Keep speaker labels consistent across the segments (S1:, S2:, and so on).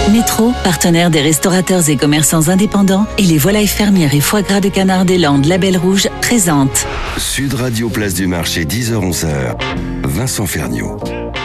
S1: Métro, partenaire des restaurateurs et commerçants indépendants, et les volailles fermières et foie gras de canard des Landes Label Rouge présente
S2: Sud Radio, place du marché, 10h-11h. Vincent Ferniaud.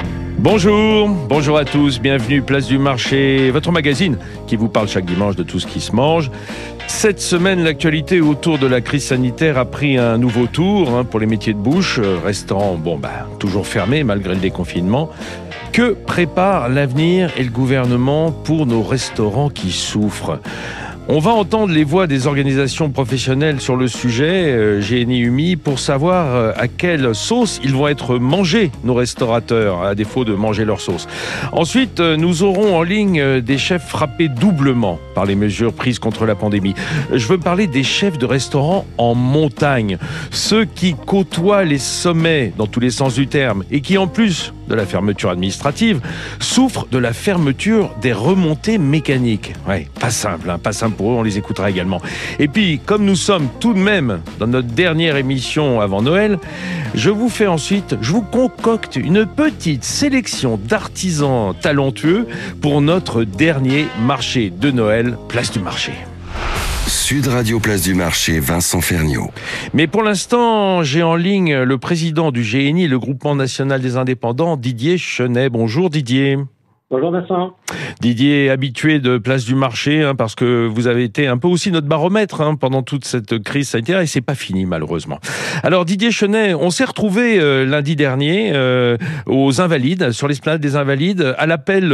S3: Bonjour à tous, bienvenue Place du Marché, votre magazine qui vous parle chaque dimanche de tout ce qui se mange. Cette semaine, l'actualité autour de la crise sanitaire a pris un nouveau tour pour les métiers de bouche. Restaurants, toujours fermés malgré le déconfinement. Que prépare l'avenir et le gouvernement pour nos restaurants qui souffrent ? On va entendre les voix des organisations professionnelles sur le sujet, GNI UMI, pour savoir à quelle sauce ils vont être mangés, nos restaurateurs, à défaut de manger leur sauce. Ensuite, nous aurons en ligne des chefs frappés doublement par les mesures prises contre la pandémie. Je veux parler des chefs de restaurants en montagne, ceux qui côtoient les sommets dans tous les sens du terme et qui, en plus de la fermeture administrative, souffrent de la fermeture des remontées mécaniques. Ouais, pas simple pour eux, on les écoutera également. Et puis, comme nous sommes tout de même dans notre dernière émission avant Noël, je vous concocte une petite sélection d'artisans talentueux pour notre dernier marché de Noël, Place du Marché.
S2: Sud Radio, place du marché, Vincent Ferniaud.
S3: Mais pour l'instant, j'ai en ligne le président du GNI, le Groupement National des Indépendants, Didier Chenet. Bonjour Didier.
S4: Bonjour Vincent.
S3: Didier, habitué de Place du Marché, parce que vous avez été un peu aussi notre baromètre pendant toute cette crise sanitaire, et c'est pas fini malheureusement. Alors Didier Chenet, on s'est retrouvé lundi dernier aux Invalides, sur l'esplanade des Invalides, à l'appel,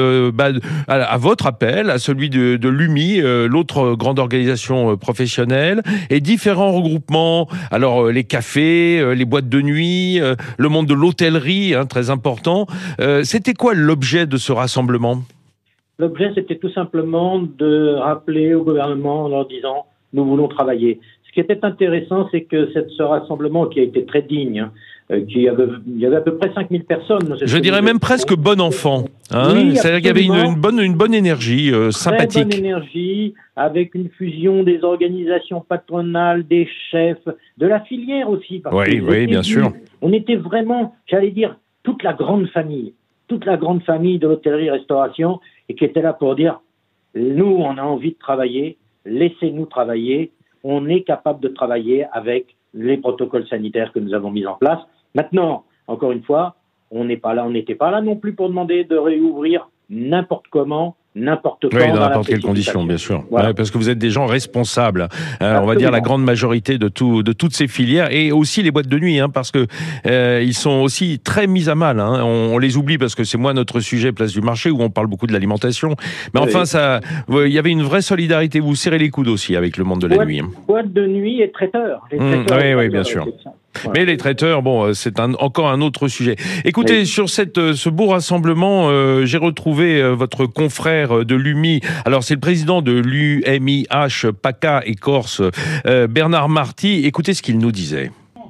S3: à votre appel, à celui de l'UMI, l'autre grande organisation professionnelle, et différents regroupements. Alors les cafés, les boîtes de nuit, le monde de l'hôtellerie, très important. C'était quoi l'objet de ce rassemblement ?
S4: L'objet, c'était tout simplement de rappeler au gouvernement en leur disant « nous voulons travailler ». Ce qui était intéressant, c'est que ce rassemblement qui a été très digne, il y avait à peu près 5000 personnes. Je dirais
S3: même presque bon enfant.
S4: Oui,
S3: c'est-à-dire qu'il y avait une bonne énergie, sympathique.
S4: Très bonne énergie, avec une fusion des organisations patronales, des chefs, de la filière aussi.
S3: Oui, bien sûr.
S4: On était vraiment, j'allais dire, toute la grande famille de l'hôtellerie-restauration, et qui était là pour dire « nous, on a envie de travailler, laissez-nous travailler, on est capable de travailler avec les protocoles sanitaires que nous avons mis en place ». Maintenant, encore une fois, on n'était pas là non plus pour demander de réouvrir n'importe comment, n'importe quand.
S3: Oui, dans n'importe quelle condition, bien sûr. Voilà. Ouais, parce que vous êtes des gens responsables. On va dire la grande majorité de toutes ces filières, et aussi les boîtes de nuit, parce que ils sont aussi très mis à mal. On les oublie parce que c'est notre sujet, Place du Marché, où on parle beaucoup de l'alimentation. Mais enfin, il y avait une vraie solidarité. Vous serrez les coudes aussi avec le monde de la nuit.
S4: Boîtes de nuit et traiteurs.
S3: Oui, bien sûr. Voilà. Mais les traiteurs, c'est encore un autre sujet. Écoutez, sur ce beau rassemblement, j'ai retrouvé votre confrère de l'UMI. Alors, c'est le président de l'UMIH, PACA et Corse, Bernard Marty. Écoutez ce qu'il nous disait.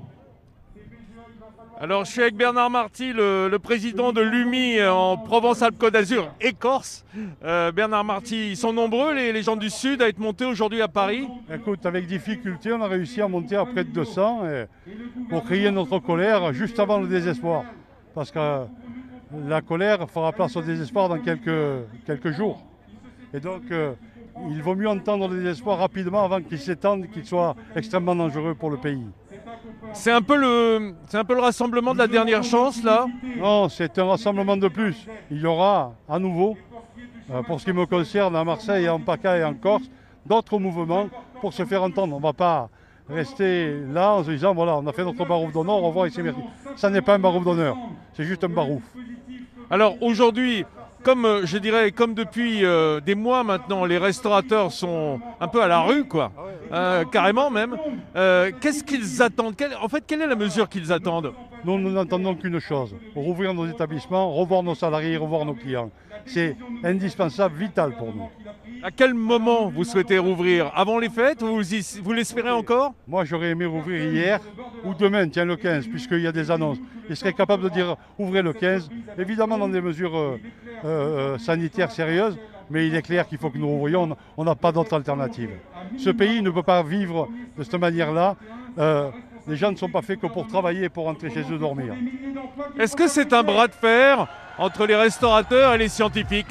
S3: Alors, je suis avec Bernard Marty, le président de l'UMI en Provence-Alpes-Côte d'Azur et Corse. Bernard Marty, ils sont nombreux, les gens du Sud, à être montés aujourd'hui à Paris.
S5: Écoute, avec difficulté, on a réussi à monter à près de 200 pour crier notre colère juste avant le désespoir. Parce que la colère fera place au désespoir dans quelques jours. Et donc, il vaut mieux entendre le désespoir rapidement avant qu'il s'étende, qu'il soit extrêmement dangereux pour le pays.
S3: C'est un peu le rassemblement de la dernière chance, là ?
S5: Non, c'est un rassemblement de plus. Il y aura à nouveau, pour ce qui me concerne, à Marseille, en PACA et en Corse, d'autres mouvements pour se faire entendre. On ne va pas rester là en se disant, voilà, on a fait notre barouf d'honneur, au revoir et c'est merci. Ça n'est pas un barouf d'honneur, c'est juste un barouf.
S3: Alors aujourd'hui, comme depuis des mois maintenant, les restaurateurs sont un peu à la rue, carrément même. Qu'est-ce qu'ils attendent ? Quelle est la mesure qu'ils attendent ?
S5: Nous n'entendons qu'une chose, rouvrir nos établissements, revoir nos salariés, revoir nos clients. C'est indispensable, vital pour nous.
S3: À quel moment vous souhaitez rouvrir ? Avant les fêtes ? Vous l'espérez encore ?
S5: Moi, j'aurais aimé rouvrir hier ou demain, le 15, puisqu'il y a des annonces. Je serais capable de dire ouvrez le 15, évidemment dans des mesures sanitaires sérieuses, mais il est clair qu'il faut que nous rouvrions. On n'a pas d'autre alternative. Ce pays ne peut pas vivre de cette manière-là. Les gens ne sont pas faits que pour travailler et pour rentrer chez eux dormir.
S3: Est-ce que c'est un bras de fer entre les restaurateurs et les scientifiques?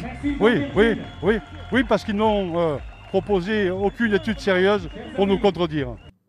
S5: Oui, parce qu'ils n'ont proposé aucune étude sérieuse pour nous contredire.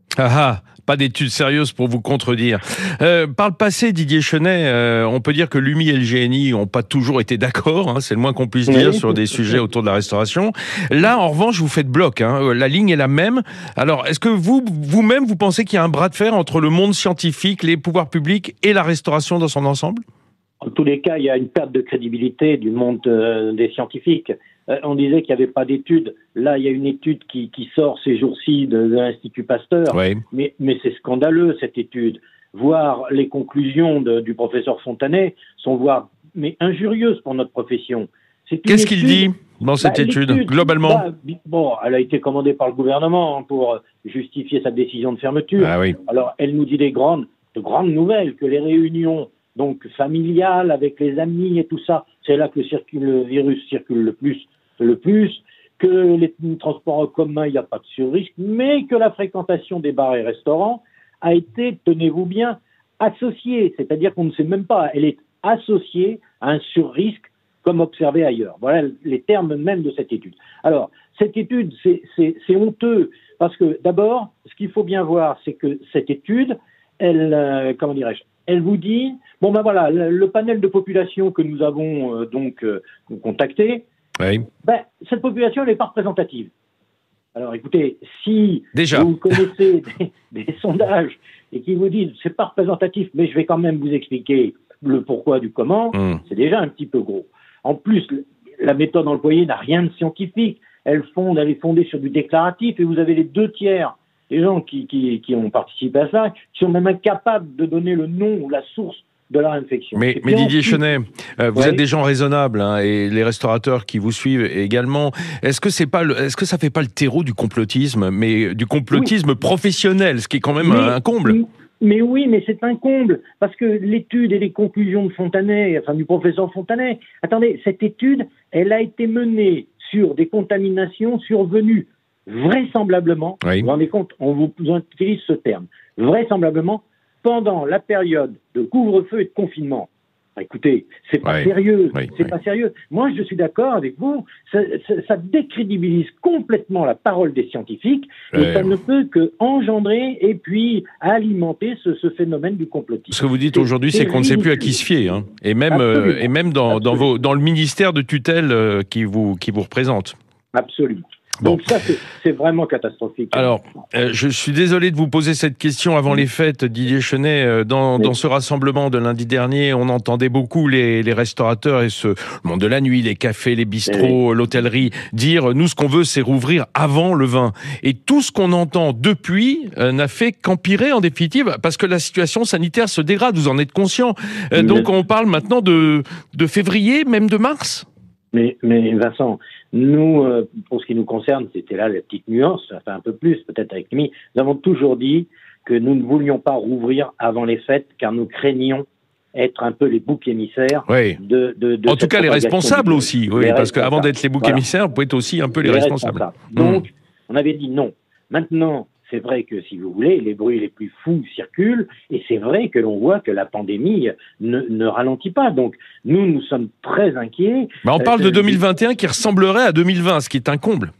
S3: Pas d'études sérieuses pour vous contredire. Par le passé, Didier Chenet, on peut dire que l'UMI et le GNI n'ont pas toujours été d'accord, c'est le moins qu'on puisse dire sur des sujets autour de la restauration. Là, en revanche, vous faites bloc, la ligne est la même. Alors, est-ce que vous-même, vous pensez qu'il y a un bras de fer entre le monde scientifique, les pouvoirs publics et la restauration dans son ensemble?
S4: En tous les cas, il y a une perte de crédibilité du monde des scientifiques. On disait qu'il n'y avait pas d'études. Là, il y a une étude qui sort ces jours-ci de l'Institut Pasteur.
S3: Oui.
S4: Mais c'est scandaleux, cette étude. Voir les conclusions du professeur Fontanet sont injurieuses pour notre profession.
S3: Qu'est-ce qu'il dit dans cette étude, globalement?
S4: Elle a été commandée par le gouvernement pour justifier sa décision de fermeture.
S3: Ah oui.
S4: Alors, elle nous dit de grandes nouvelles, que les réunions donc familiales avec les amis et tout ça, c'est là que le virus circule le plus, que les transports en commun, il n'y a pas de surrisque, mais que la fréquentation des bars et restaurants a été, tenez-vous bien, associée, c'est-à-dire qu'on ne sait même pas, elle est associée à un surrisque comme observé ailleurs. Voilà les termes même de cette étude. Alors, cette étude, c'est honteux, parce que d'abord, ce qu'il faut bien voir, c'est que cette étude, elle vous dit, le panel de population que nous avons contacté, cette population n'est pas représentative. Alors écoutez, si vous connaissez des sondages et qui vous disent c'est pas représentatif, mais je vais quand même vous expliquer le pourquoi du comment, c'est déjà un petit peu gros. En plus, la méthode employée n'a rien de scientifique. Elle est fondée sur du déclaratif et vous avez les 2/3 des gens qui ont participé à ça, qui sont même incapables de donner le nom ou la source de leur infection.
S3: Mais Didier Chenet, vous êtes des gens raisonnables, et les restaurateurs qui vous suivent également. Est-ce que ça fait pas le terreau du complotisme, mais du complotisme professionnel, ce qui est quand même un comble?
S4: Mais oui, mais c'est un comble, parce que l'étude et les conclusions de Fontanet, du professeur Fontanet, attendez, cette étude, elle a été menée sur des contaminations survenues vraisemblablement, vous vous rendez compte, on vous utilise ce terme, vraisemblablement, pendant la période de couvre-feu et de confinement. Écoutez, c'est pas sérieux, pas sérieux. Moi, je suis d'accord avec vous, ça décrédibilise complètement la parole des scientifiques, et ça ne peut que engendrer et puis alimenter ce phénomène du complotisme.
S3: Ce que vous dites aujourd'hui, c'est qu'on ne sait plus à qui se fier, et même dans le ministère de tutelle qui vous représente.
S4: Absolument. Donc ça, c'est vraiment catastrophique.
S3: Alors, je suis désolé de vous poser cette question avant les fêtes, Didier Chenet. Dans ce rassemblement de lundi dernier, on entendait beaucoup les restaurateurs et le monde de la nuit, les cafés, les bistrots, l'hôtellerie, dire « nous, ce qu'on veut, c'est rouvrir avant le 20 ». Et tout ce qu'on entend depuis n'a fait qu'empirer en définitive, parce que la situation sanitaire se dégrade, vous en êtes conscient. Donc on parle maintenant de février, même de mars.
S4: Mais Vincent, nous, pour ce qui nous concerne, c'était là la petite nuance, un peu plus peut-être avec lui, nous avons toujours dit que nous ne voulions pas rouvrir avant les fêtes, car nous craignions être un peu les boucs émissaires de
S3: en tout cas, les responsables aussi, parce qu'avant d'être les boucs émissaires, vous pouvez être aussi un peu les responsables.
S4: Donc, on avait dit non. Maintenant, c'est vrai que, si vous voulez, les bruits les plus fous circulent, et c'est vrai que l'on voit que la pandémie ne ralentit pas. Donc, nous sommes très inquiets.
S3: On parle de 2021 qui ressemblerait à 2020, ce qui est un comble.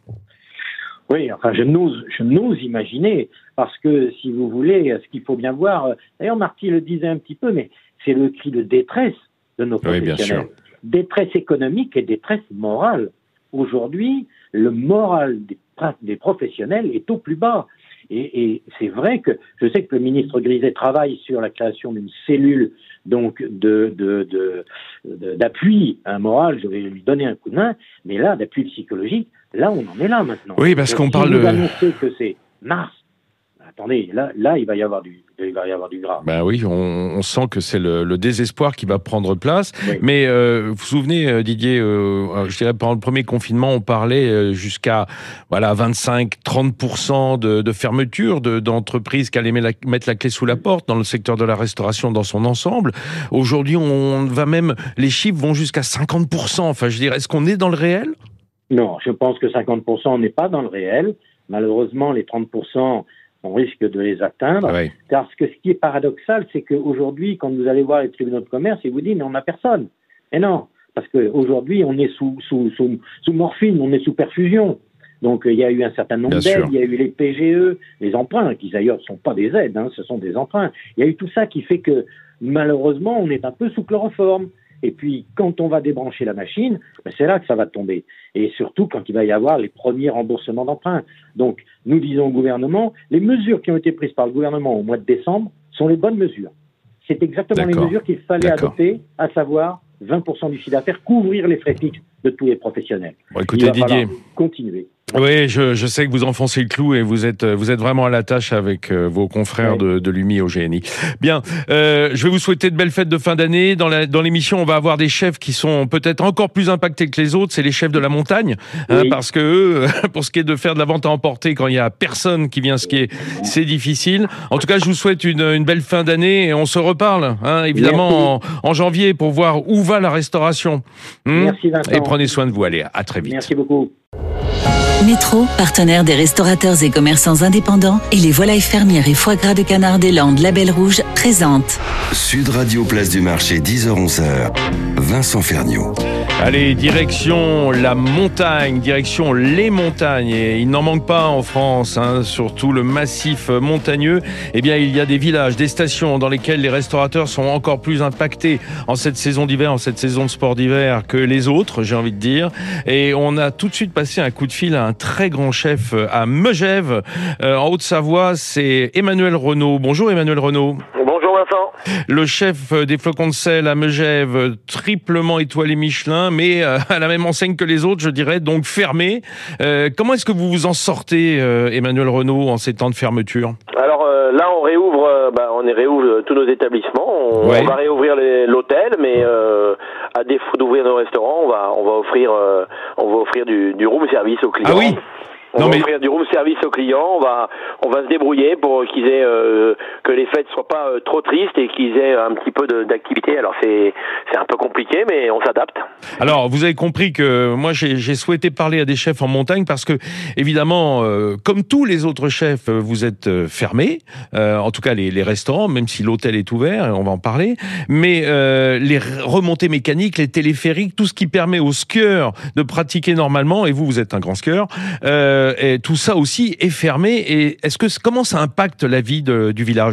S4: Oui, je n'ose imaginer, parce que, si vous voulez, ce qu'il faut bien voir, d'ailleurs Marty le disait un petit peu, mais c'est le cri de détresse de nos professionnels.
S3: Bien sûr.
S4: Détresse économique et détresse morale. Aujourd'hui, le moral des professionnels est au plus bas. Et c'est vrai que je sais que le ministre Griset travaille sur la création d'une cellule donc d'appui moral. Je vais lui donner un coup de main, mais là, d'appui psychologique, là, on en est là maintenant.
S3: Oui, parce qu'on parle
S4: de annoncer que c'est mars. Attendez, là, il va y avoir du grave.
S3: Ben oui, on sent que c'est le désespoir qui va prendre place. Oui. Mais vous vous souvenez, Didier, je dirais pendant le premier confinement, on parlait jusqu'à 25-30% de fermeture d'entreprises qui allaient mettre la clé sous la porte dans le secteur de la restauration dans son ensemble. Aujourd'hui, les chiffres vont jusqu'à 50%. Enfin, je dirais, est-ce qu'on est dans le réel ?
S4: Non, je pense que 50%, on n'est pas dans le réel. Malheureusement, les 30%, on risque de les atteindre.
S3: Oui.
S4: Parce que ce qui est paradoxal, c'est qu'aujourd'hui, quand vous allez voir les tribunaux de commerce, ils vous disent mais on n'a personne. Et non, parce qu'aujourd'hui, on est sous morphine, on est sous perfusion. Donc, il y a eu un certain nombre d'aides, il y a eu les PGE, les emprunts, qui d'ailleurs ne sont pas des aides, ce sont des emprunts. Il y a eu tout ça qui fait que, malheureusement, on est un peu sous chloroforme. Et puis, quand on va débrancher la machine, c'est là que ça va tomber. Et surtout, quand il va y avoir les premiers remboursements d'emprunts. Donc, nous disons au gouvernement, les mesures qui ont été prises par le gouvernement au mois de décembre sont les bonnes mesures. C'est exactement les mesures qu'il fallait adopter, à savoir 20% du chiffre d'affaires, couvrir les frais fixes de tous les professionnels.
S3: Bon, écoutez, Didier,
S4: continuer.
S3: Oui, je sais que vous enfoncez le clou et vous êtes vraiment à la tâche avec vos confrères de l'UMI au GNI. Bien, je vais vous souhaiter de belles fêtes de fin d'année. Dans l'émission, on va avoir des chefs qui sont peut-être encore plus impactés que les autres. C'est les chefs de la montagne, parce que eux, pour ce qui est de faire de la vente à emporter quand il y a personne qui vient skier, c'est difficile. En tout cas, je vous souhaite une belle fin d'année et on se reparle, évidemment en janvier pour voir où va la restauration.
S4: Merci Vincent.
S3: Et prenez soin de vous. Allez, à très vite.
S4: Merci beaucoup.
S1: Métro, partenaire des restaurateurs et commerçants indépendants, et les volailles fermières et foie gras de canard des Landes Label Rouge présente
S2: Sud Radio, place du marché, 10h-11h. Vincent Ferniaud.
S3: Allez, direction la montagne, direction les montagnes. Et il n'en manque pas en France, surtout le massif montagneux. Eh bien, il y a des villages, des stations dans lesquelles les restaurateurs sont encore plus impactés en cette saison d'hiver, en cette saison de sport d'hiver que les autres, j'ai envie de dire. Et on a tout de suite passé un coup de fil à un très grand chef à Megève, en Haute-Savoie. C'est Emmanuel Renaud. Bonjour Emmanuel Renaud.
S6: Bonjour Vincent.
S3: Le chef des Flocons de sel à Megève, triplement étoilé Michelin, mais à la même enseigne que les autres, je dirais, donc fermé. Comment est-ce que vous vous en sortez, Emmanuel Renaud, en ces temps de fermeture ?
S6: Alors là, on réouvre tous nos établissements. On va réouvrir l'hôtel, mais à défaut d'ouvrir nos restaurants, on va offrir du room service aux clients.
S3: Ah oui.
S6: On va offrir du room service aux clients, on va se débrouiller pour qu'ils aient que les fêtes soient pas trop tristes et qu'ils aient un petit peu d'activité. Alors c'est un peu compliqué, mais on s'adapte.
S3: Alors vous avez compris que moi j'ai souhaité parler à des chefs en montagne parce que évidemment comme tous les autres chefs vous êtes fermés, en tout cas les restaurants, même si l'hôtel est ouvert, on va en parler, mais les remontées mécaniques, les téléphériques, tout ce qui permet aux skieurs de pratiquer normalement, et vous êtes un grand skieur, et tout ça aussi est fermé. Et comment ça impacte la vie du village ?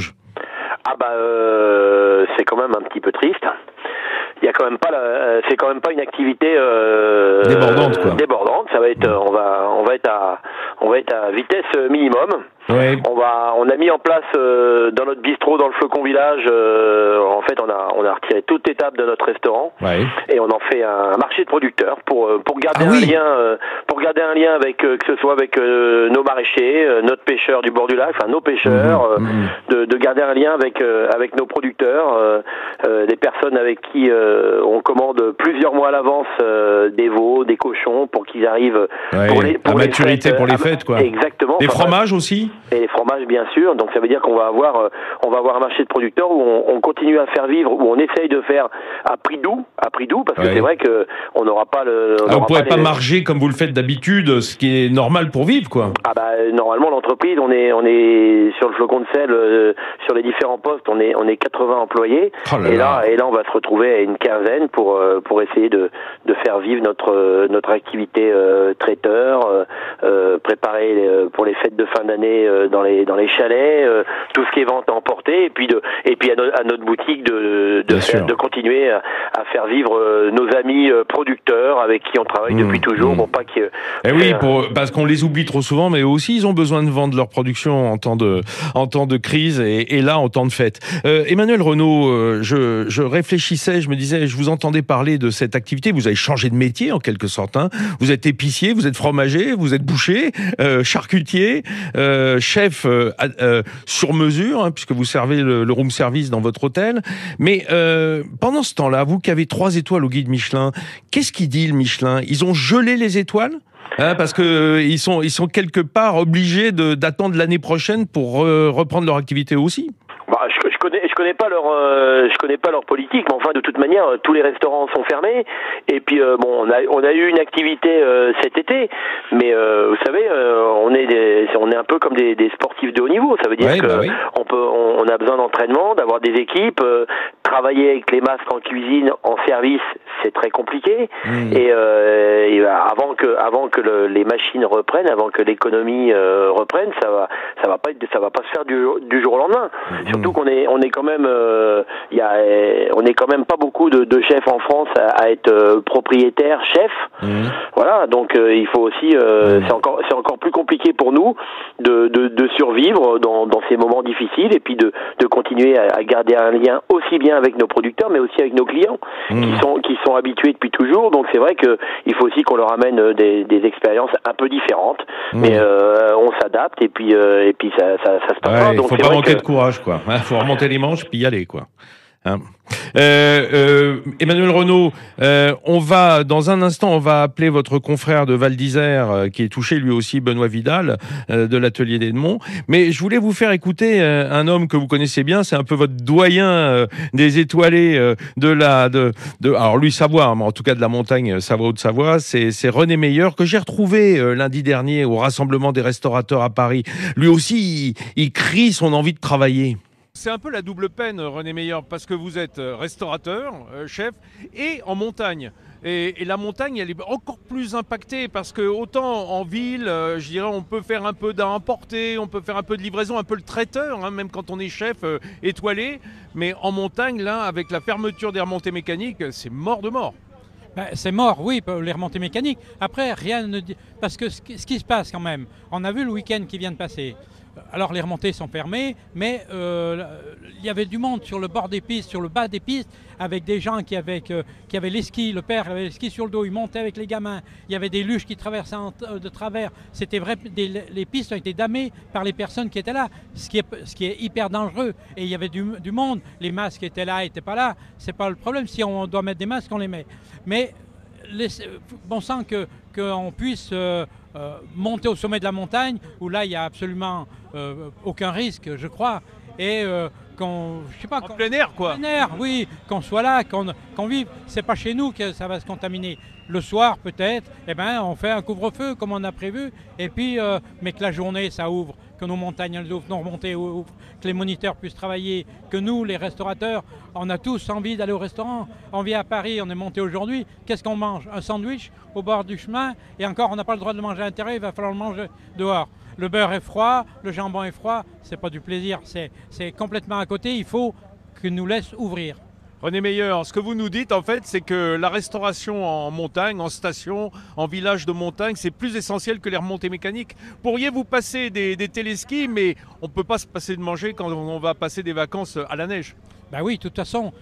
S6: C'est quand même un petit peu triste. Il y a quand même pas c'est quand même pas une activité
S3: débordante quoi.
S6: Débordante, ça va être on va être à vitesse minimum.
S3: Ouais.
S6: On a mis en place dans notre bistrot dans le Flocon Village, en fait on a retiré toute étape de notre restaurant et on en fait un marché de producteurs pour garder un lien avec que ce soit avec nos maraîchers, notre pêcheur du bord du lac, enfin nos pêcheurs, de garder un lien avec nos producteurs, des personnes avec qui on commande plusieurs mois à l'avance des veaux, des cochons pour qu'ils arrivent
S3: pour les maturité fêtes, pour les fêtes quoi.
S6: Exactement.
S3: Des fromages aussi.
S6: Et les fromages bien sûr, donc ça veut dire qu'on va avoir un marché de producteurs où on continue à faire vivre, où on essaye de faire à prix doux, parce que c'est vrai que on n'aura pas le.
S3: Alors, on pourrait pas marger comme vous le faites d'habitude, ce qui est normal pour vivre quoi.
S6: Normalement l'entreprise, on est sur le Flocon de sel, sur les différents postes, on est 80 employés, et là on va se retrouver à une quinzaine pour essayer de faire vivre notre activité traiteur, préparer pour les fêtes de fin d'année dans les chalets, tout ce qui est vente à emporter, et puis à notre boutique de continuer à faire vivre nos amis producteurs avec qui on travaille depuis toujours, pour pas que.
S3: Parce qu'on les oublie trop souvent, mais eux aussi ils ont besoin de vendre leur production en temps de crise et là en temps de fête. Emmanuel Renaud, je réfléchissais, je me disais, je vous entendais parler de cette activité. Vous avez changé de métier en quelque sorte. Vous êtes épicier, vous êtes fromager, vous êtes boucher, charcutier, chef sur mesure, puisque vous servez le room service dans votre hôtel. Mais pendant ce temps-là, vous qui avez 3 étoiles au guide Michelin, qu'est-ce qu'il dit le Michelin ? Ils ont gelé les étoiles ? Parce que ils sont quelque part obligés d'attendre l'année prochaine pour reprendre leur activité aussi.
S6: je connais pas leur politique, mais enfin de toute manière tous les restaurants sont fermés. Et puis bon, on a eu une activité cet été, mais vous savez, on est un peu comme des sportifs de haut niveau. Ça veut dire on a besoin d'entraînement, d'avoir des équipes, travailler avec les masques en cuisine, en service, c'est très compliqué. Et avant que les machines reprennent, avant que l'économie reprenne, ça va pas se faire du jour au lendemain. Surtout qu'on est quand même on est quand même pas beaucoup de chefs en France à être propriétaires, chefs. Voilà, donc il faut aussi c'est encore plus compliqué pour nous de survivre dans ces moments difficiles et puis de continuer à garder un lien aussi bien avec nos producteurs mais aussi avec nos clients qui sont habitués depuis toujours. Donc c'est vrai que il faut aussi qu'on leur amène des expériences un peu différentes, mais on s'adapte et puis ça se passe.
S3: Il faut pas manquer de courage, quoi. Faut remonter les manches puis y aller, quoi. Emmanuel Renaud, dans un instant, on va appeler votre confrère de Val d'Isère qui est touché lui aussi, Benoît Vidal, de l'atelier d'Edmond. Mais je voulais vous faire écouter un homme que vous connaissez bien, c'est un peu votre doyen des étoilés alors lui Savoie, mais en tout cas de la montagne Savoie-Haute-Savoie, c'est René Meyer que j'ai retrouvé lundi dernier au rassemblement des restaurateurs à Paris. Lui aussi, il crie son envie de travailler. C'est un peu la double peine, René Meyer, parce que vous êtes restaurateur, chef, et en montagne. Et la montagne, elle est encore plus impactée, parce que autant en ville, je dirais, on peut faire un peu d'importé, on peut faire un peu de livraison, un peu le traiteur, même quand on est chef étoilé. Mais en montagne, là, avec la fermeture des remontées mécaniques, c'est mort de mort.
S7: C'est mort, oui, les remontées mécaniques. Après, rien ne dit... Parce que ce qui se passe quand même, on a vu le week-end qui vient de passer. Alors les remontées sont fermées, mais il y avait du monde sur le bord des pistes, sur le bas des pistes, avec des gens qui avaient les skis, le père avait les skis sur le dos, il montait avec les gamins. Il y avait des luges qui traversaient de travers. C'était vrai, les pistes ont été damées par les personnes qui étaient là, ce qui est hyper dangereux. Et il y avait du monde, les masques étaient là, n'étaient pas là. C'est pas le problème, si on doit mettre des masques, on les met. Mais bon sang qu'on puisse monter au sommet de la montagne, où là il n'y a absolument aucun risque, je crois, et en
S3: plein air, quoi.
S7: En plein air, oui, qu'on soit là, qu'on vive. C'est pas chez nous que ça va se contaminer. Le soir, peut-être, on fait un couvre-feu comme on a prévu, et puis, mais que la journée, ça ouvre, que nos montagnes ouvrent, nos remontées ouvrent, que les moniteurs puissent travailler, que nous, les restaurateurs, on a tous envie d'aller au restaurant. On vient à Paris, on est monté aujourd'hui, qu'est-ce qu'on mange? Un sandwich au bord du chemin, et encore, on n'a pas le droit de le manger à l'intérieur, il va falloir le manger dehors. Le beurre est froid, le jambon est froid, c'est pas du plaisir, c'est complètement à côté, il faut qu'ils nous laissent ouvrir.
S3: René Meyer, ce que vous nous dites en fait, c'est que la restauration en montagne, en station, en village de montagne, c'est plus essentiel que les remontées mécaniques. Pourriez-vous passer des téléskis, mais on ne peut pas se passer de manger quand on va passer des vacances à la neige.
S7: Oui, de toute façon,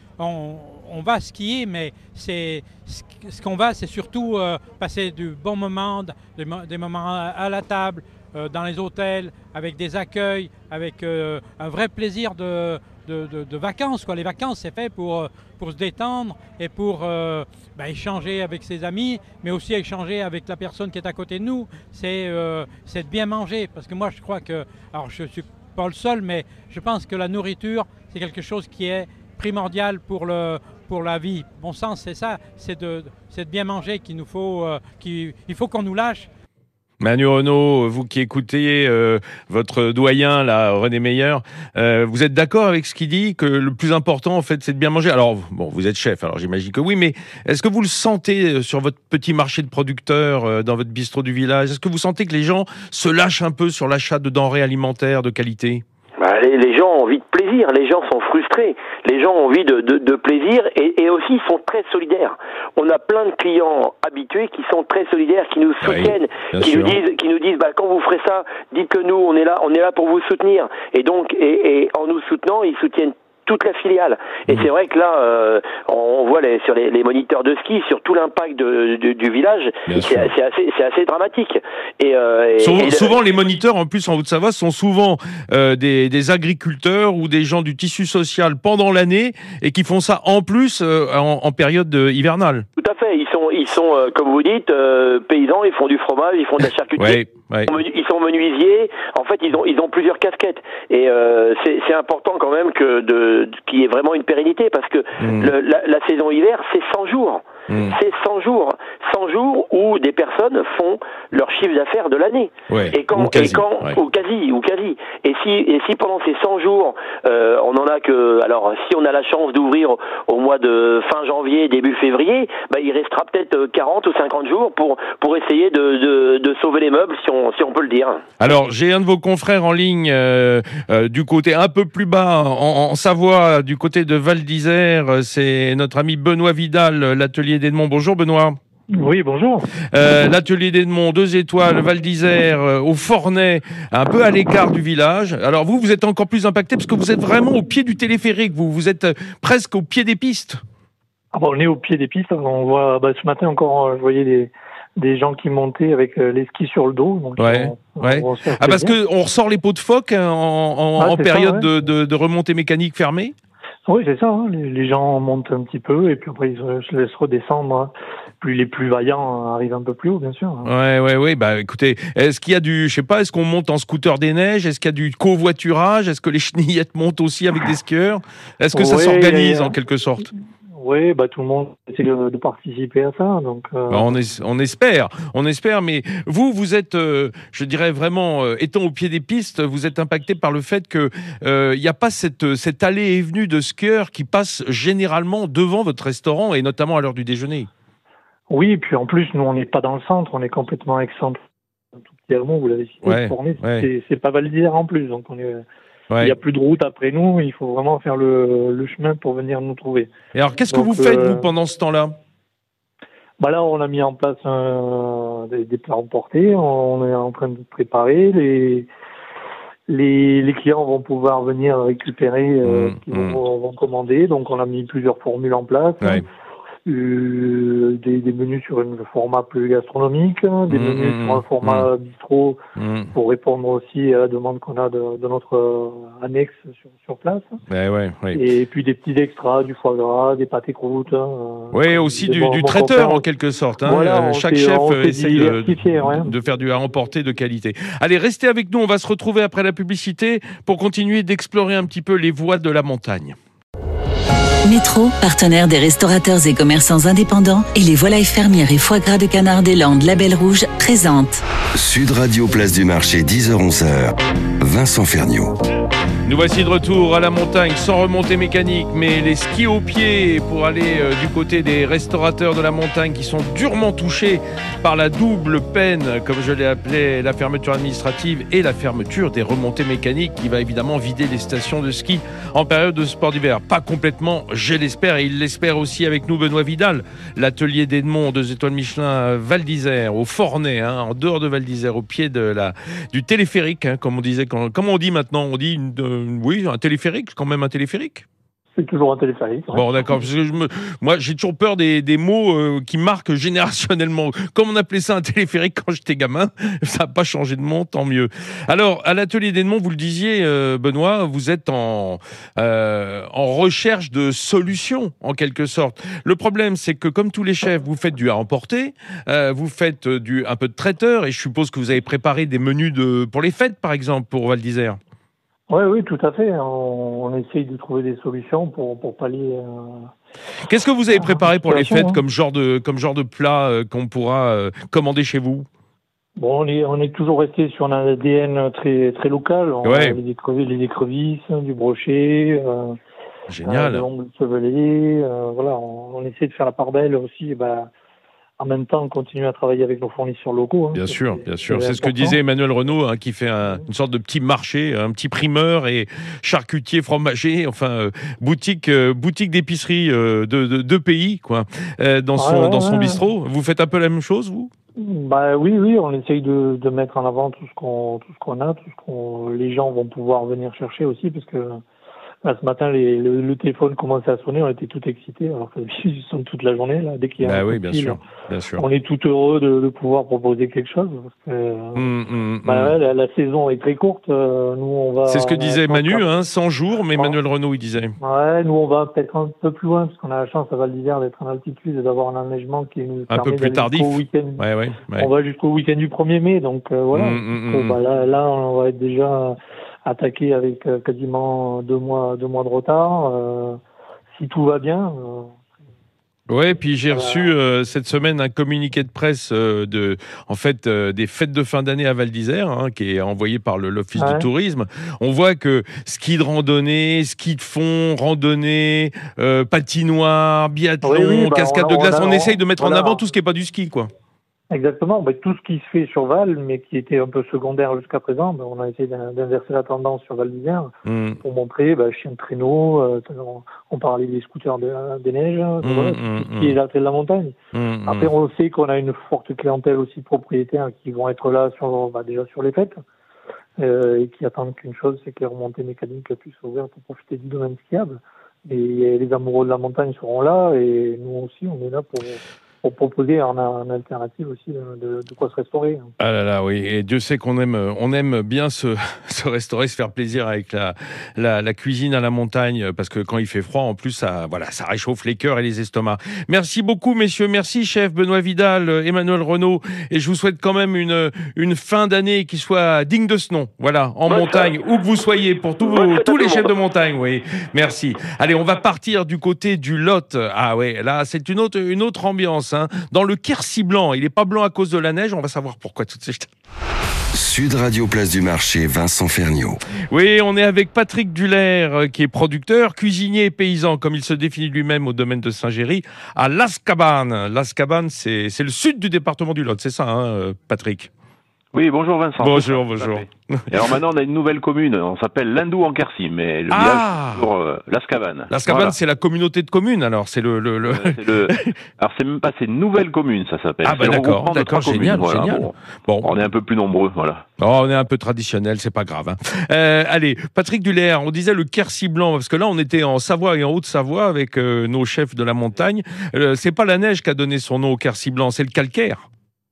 S7: on va skier, mais ce qu'on va, c'est surtout passer du bon moment, des moments à la table, dans les hôtels, avec des accueils, avec un vrai plaisir de vacances, quoi. Les vacances, c'est fait pour se détendre et pour échanger avec ses amis, mais aussi échanger avec la personne qui est à côté de nous. C'est de bien manger, parce que moi, je crois que... Alors, je ne suis pas le seul, mais je pense que la nourriture, c'est quelque chose qui est primordial pour la vie. Bon sens, c'est ça, c'est de bien manger qu'il nous faut, il faut qu'on nous lâche.
S3: Manu Renaud, vous qui écoutez votre doyen, là, René Meyer, vous êtes d'accord avec ce qu'il dit, que le plus important, en fait, c'est de bien manger? Alors, bon, vous êtes chef, alors j'imagine que oui, mais est-ce que vous le sentez sur votre petit marché de producteurs, dans votre bistrot du village? Est-ce que vous sentez que les gens se lâchent un peu sur l'achat de denrées alimentaires de qualité?
S6: Les gens ont envie de plaisir, les gens sont frustrés, les gens ont envie de plaisir et aussi ils sont très solidaires. On a plein de clients habitués qui sont très solidaires, qui nous soutiennent, qui nous disent quand vous ferez ça, dites que nous on est là pour vous soutenir. Et donc et en nous soutenant, ils soutiennent toute la filiale. Et c'est vrai que là, on voit sur les moniteurs de ski, sur tout l'impact du village, c'est assez dramatique.
S3: Souvent, les moniteurs, en plus, en Haute-Savoie, sont souvent des agriculteurs ou des gens du tissu social pendant l'année et qui font ça en plus en période hivernale.
S6: Tout à fait. Ils sont, comme vous dites, paysans, ils font du fromage, ils font de la charcuterie.
S3: Ouais.
S6: Ils sont menuisiers. En fait, ils ont plusieurs casquettes. Et c'est important quand même qu'il y ait vraiment une pérennité, parce que la saison hiver, c'est 100 jours. C'est 100 jours. 100 jours où des personnes font leur chiffre d'affaires de l'année.
S3: Ouais.
S6: Ou quasi. Et si pendant ces 100 jours, on en a que, alors, si on a la chance d'ouvrir au mois de fin janvier, début février, il restera peut-être 40 ou 50 jours pour essayer de sauver les meubles, si on peut le dire.
S3: Alors, j'ai un de vos confrères en ligne du côté un peu plus bas, en Savoie, du côté de Val d'Isère. C'est notre ami Benoît Vidal, l'atelier d'Edmond. Bonjour Benoît.
S8: Oui, bonjour.
S3: L'atelier d'Edmond, 2 étoiles, Val d'Isère, au Fornay, un peu à l'écart du village. Alors vous êtes encore plus impacté parce que vous êtes vraiment au pied du téléphérique. Vous êtes presque au pied des pistes.
S8: On est au pied des pistes. On voit, ce matin encore, je voyais des gens qui montaient avec les skis sur le dos. Donc
S3: parce que on ressort les pots de phoque en période de remontée mécanique fermée.
S8: Oui, c'est ça. Les gens montent un petit peu et puis après ils se laissent redescendre. Puis les plus vaillants arrivent un peu plus haut, bien sûr.
S3: Oui. Écoutez, est-ce qu'il y a est-ce qu'on monte en scooter des neiges? Est-ce qu'il y a du covoiturage? Est-ce que les chenillettes montent aussi avec des skieurs? Est-ce que ça s'organise en quelque sorte?
S8: Oui, tout le monde essaie de participer à ça. Donc,
S3: on espère, mais vous êtes, je dirais vraiment, étant au pied des pistes, vous êtes impacté par le fait que il n'y a pas cette allée et venue de skieurs qui passe généralement devant votre restaurant et notamment à l'heure du déjeuner.
S8: Oui, et puis en plus, nous, on n'est pas dans le centre, on est complètement excentré. Un tout petit hameau, vous l'avez cité, c'est pas Val d'Isère en plus, donc on est... Il n'y a plus de route après nous, il faut vraiment faire le chemin pour venir nous trouver. Et
S3: alors, qu'est-ce que vous faites, vous, pendant ce temps-là?
S8: Là, on a mis en place des plats emportés, on est en train de préparer. Les clients vont pouvoir venir récupérer ce qu'ils vont commander, donc on a mis plusieurs formules en place. Des menus sur un format plus gastronomique, des menus sur un format bistrot pour répondre aussi à la demande qu'on a de notre annexe sur place. Et puis des petits extras, du foie gras, des pâtés croûtes.
S3: Aussi du traiteur en quelque sorte. Chaque chef essaye de faire du à emporter de qualité. Allez, restez avec nous, on va se retrouver après la publicité pour continuer d'explorer un petit peu les voies de la montagne.
S1: Métro, partenaire des restaurateurs et commerçants indépendants, et les volailles fermières et foie gras de canard des Landes Label Rouge présente
S2: Sud Radio, place du marché, 10h-11h. Vincent Ferniaud.
S3: Nous voici de retour à la montagne, sans remontée mécanique, mais les skis au pied pour aller du côté des restaurateurs de la montagne qui sont durement touchés par la double peine, comme je l'ai appelé, la fermeture administrative et la fermeture des remontées mécaniques qui va évidemment vider les stations de ski en période de sport d'hiver. Pas complètement, je l'espère, et il l'espère aussi avec nous Benoît Vidal, l'atelier d'Edmond, 2 étoiles Michelin, Val d'Isère, au Fornay, en dehors de Val d'Isère, au pied du téléphérique, comme on disait, comme on dit maintenant, on dit un téléphérique, quand même un téléphérique.
S8: C'est toujours un téléphérique.
S3: Bon, d'accord. Parce que moi, j'ai toujours peur des mots qui marquent générationnellement. Comme on appelait ça un téléphérique quand j'étais gamin, ça n'a pas changé de nom, tant mieux. Alors, à l'atelier d'Edmond, vous le disiez, Benoît, vous êtes en recherche de solutions, en quelque sorte. Le problème, c'est que comme tous les chefs, vous faites du à emporter, vous faites un peu de traiteur, et je suppose que vous avez préparé des menus pour les fêtes, par exemple, pour Val d'Isère.
S8: Oui, tout à fait. On essaye de trouver des solutions pour pallier.
S3: Qu'est-ce que vous avez préparé pour les fêtes comme genre de plat qu'on pourra commander chez vous?
S8: Bon, on est toujours resté sur un ADN très très local. Les écrevisses, du brochet.
S3: Génial.
S8: De l'omble chevelé. On essaie de faire la part belle aussi. En même temps, on continue à travailler avec nos fournisseurs locaux.
S3: Bien sûr. C'est ce que disait Emmanuel Renaud, qui fait une sorte de petit marché, un petit primeur et charcutier, fromager, boutique d'épicerie de pays, quoi, dans son bistrot. Vous faites un peu la même chose, vous?
S8: Oui, on essaye de mettre en avant tout ce qu'on a, les gens vont pouvoir venir chercher aussi, parce que Là, ce matin, le téléphone commençait à sonner, on était tout excités, alors qu'ils sont toute la journée, là, dès qu'il y a un
S3: bien sûr.
S8: On est tout heureux de pouvoir proposer quelque chose. Parce que, la saison est très courte. Nous, on va.
S3: C'est ce que disait Manu, 100 jours, mais Emmanuel Renaud, il disait.
S8: Ouais, nous, on va peut-être un peu plus loin, parce qu'on a la chance à Val d'Isère d'être en altitude et d'avoir un enneigement qui nous
S3: un peu plus tardif.
S8: Ouais. On va jusqu'au week-end du 1er mai, donc voilà. Là, on va être déjà attaqué avec quasiment 2 mois de retard. Si tout va bien.
S3: Ouais, puis j'ai reçu cette semaine un communiqué de presse des fêtes de fin d'année à Val d'Isère, qui est envoyé par l'Office du tourisme. On voit que ski de randonnée, ski de fond, randonnée, patinoire, biathlon, cascade de glace. On essaye de mettre en avant tout ce qui n'est pas du ski, quoi.
S8: Exactement, tout ce qui se fait sur Val, mais qui était un peu secondaire jusqu'à présent, on a essayé d'inverser la tendance sur Val d'Isère pour montrer chien de traîneau, on parlait des scooters des neiges, qui est l'attrait de la montagne. Après, on sait qu'on a une forte clientèle aussi propriétaire qui vont être là déjà sur les fêtes et qui attendent qu'une chose, c'est que les remontées mécaniques puissent s'ouvrir pour profiter du domaine skiable. Et les amoureux de la montagne seront là et nous aussi, on est là pour proposer en alternative aussi de quoi se restaurer.
S3: Ah là là, oui, et Dieu sait qu'on aime bien se restaurer, se faire plaisir avec la cuisine à la montagne, parce que quand il fait froid, en plus, ça réchauffe les cœurs et les estomacs. Merci beaucoup, messieurs, merci chef Benoît Vidal, Emmanuel Renaud, et je vous souhaite quand même une fin d'année qui soit digne de ce nom, voilà, en montagne, où que vous soyez, pour tous les chefs de montagne, oui, merci. Allez, on va partir du côté du Lot. Ah ouais, là, c'est une autre ambiance, dans le Quercy blanc. Il n'est pas blanc à cause de la neige, on va savoir pourquoi tout de suite.
S2: Sud Radio Place du Marché, Vincent Ferniaud.
S3: Oui, on est avec Patrick Dullaire, qui est producteur, cuisinier et paysan, comme il se définit lui-même au domaine de Saint-Géry, à Las Cabanes. Las Cabanes, c'est le sud du département du Lot, c'est ça, Patrick ?
S9: Oui, bonjour Vincent.
S3: Bonjour.
S9: Et alors maintenant, on a une nouvelle commune, on s'appelle Lindou en Quercy, mais le village c'est sur Las Cabanes.
S3: Las Cabanes, c'est la communauté de communes, alors c'est
S9: Alors c'est même pas, c'est une nouvelle commune, ça s'appelle.
S3: Ah bah d'accord, génial.
S9: Bon, on est un peu plus nombreux, voilà.
S3: Oh, on est un peu traditionnel, c'est pas grave. Allez, Patrick Dullaire, on disait le Quercy blanc, parce que là on était en Savoie et en Haute-Savoie avec nos chefs de la montagne. C'est pas la neige qui a donné son nom au Quercy blanc, c'est le calcaire.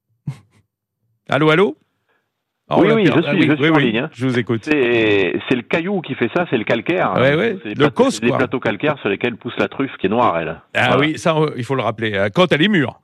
S3: Allô
S9: Oui, je suis en ligne.
S3: Je vous écoute.
S9: C'est le caillou qui fait ça, c'est le calcaire.
S3: C'est le cos,
S9: quoi. Les plateaux calcaires sur lesquels pousse la truffe qui est noire, elle.
S3: Oui, ça, il faut le rappeler. Quand elle est mûre.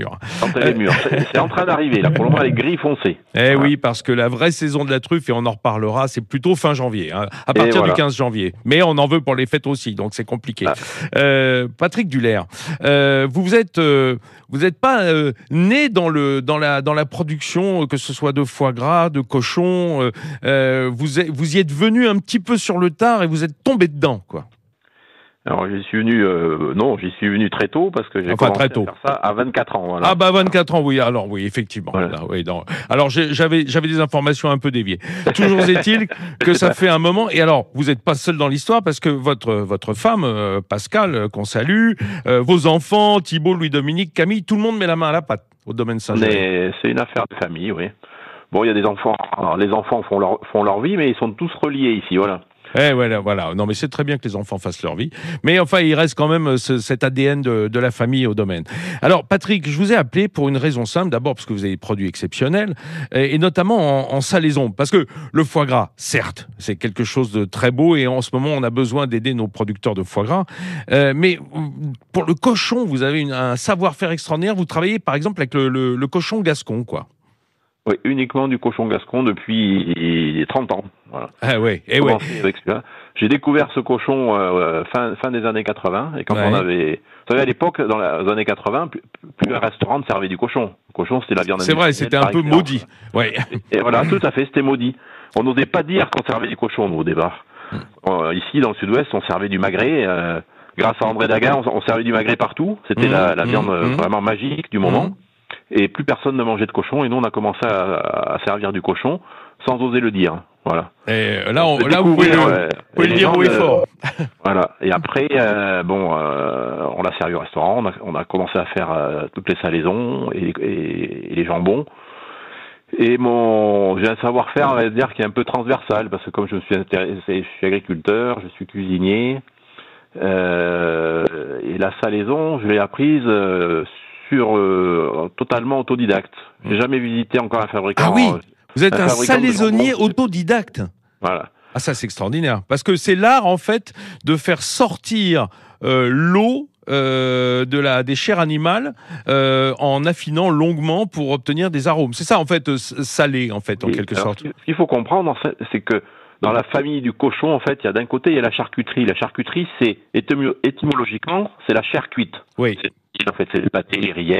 S9: C'est en train d'arriver, là. Pour le moment, elle est gris foncé.
S3: Oui, parce que la vraie saison de la truffe, et on en reparlera, c'est plutôt fin janvier, à partir du 15 janvier. Mais on en veut pour les fêtes aussi, donc c'est compliqué. Patrick Dullaire, vous êtes pas né dans la production, que ce soit de foie gras, de cochon, vous y êtes venu un petit peu sur le tard et vous êtes tombé dedans, quoi.
S9: Alors j'y suis venu très tôt parce que j'ai commencé à faire ça à 24 ans. Voilà.
S3: Ah bah 24 ans, oui. Alors oui, effectivement. Voilà. Alors j'avais des informations un peu déviées. Toujours est-il que ça fait un moment. Et alors vous n'êtes pas seul dans l'histoire parce que votre femme Pascal, qu'on salue, vos enfants Thibault, Louis-Dominique, Camille, tout le monde met la main à la pâte au domaine Saint-Géry.
S9: C'est une affaire de famille, oui. Bon, il y a des enfants. Alors, les enfants font leur vie, mais ils sont tous reliés ici, voilà.
S3: Voilà. Non, mais c'est très bien que les enfants fassent leur vie. Mais enfin, il reste quand même cet ADN de la famille au domaine. Alors, Patrick, je vous ai appelé pour une raison simple. D'abord, parce que vous avez des produits exceptionnels, et notamment en salaison. Parce que le foie gras, certes, c'est quelque chose de très beau, et en ce moment, on a besoin d'aider nos producteurs de foie gras. Mais pour le cochon, vous avez un savoir-faire extraordinaire. Vous travaillez, par exemple, avec le cochon gascon, quoi.
S9: Oui, uniquement du cochon gascon depuis 30 ans. Voilà.
S3: Avec
S9: celui-là. J'ai découvert ce cochon fin des années 80. Et quand on avait... Vous savez, à l'époque, dans les années 80, plus un restaurant ne servait du cochon. Le cochon, c'était la viande industrielle.
S3: C'est vrai, c'était un peu maudit.
S9: Et voilà, tout à fait, c'était maudit. On n'osait pas dire qu'on servait du cochon, nous, au départ. Ici, dans le sud-ouest, on servait du magret. Grâce à André Daguin, on servait du magret partout. C'était la viande vraiment magique du moment. Et plus personne ne mangeait de cochon, et nous on a commencé à servir du cochon sans oser le dire. Voilà.
S3: Et là, vous pouvez le dire haut et fort.
S9: Voilà. Et après, on l'a servi au restaurant. On a commencé à faire toutes les salaisons et les jambons. Et j'ai un savoir-faire, on va dire, qui est un peu transversal, parce que comme je me suis intéressé, je suis agriculteur, je suis cuisinier, et la salaison, je l'ai apprise totalement autodidacte. J'ai jamais visité encore un fabricant.
S3: Ah oui, vous êtes un salaisonnier autodidacte.
S9: Voilà.
S3: Ah ça c'est extraordinaire, parce que c'est l'art en fait de faire sortir l'eau des chairs animales en affinant longuement pour obtenir des arômes. C'est ça en fait, salé en fait, en quelque sorte.
S9: Ce qu'il faut comprendre, c'est que dans la famille du cochon, en fait, d'un côté, il y a la charcuterie. La charcuterie, c'est étymologiquement, c'est la chair cuite.
S3: Oui.
S9: En fait, c'est les pâtés, les rillettes.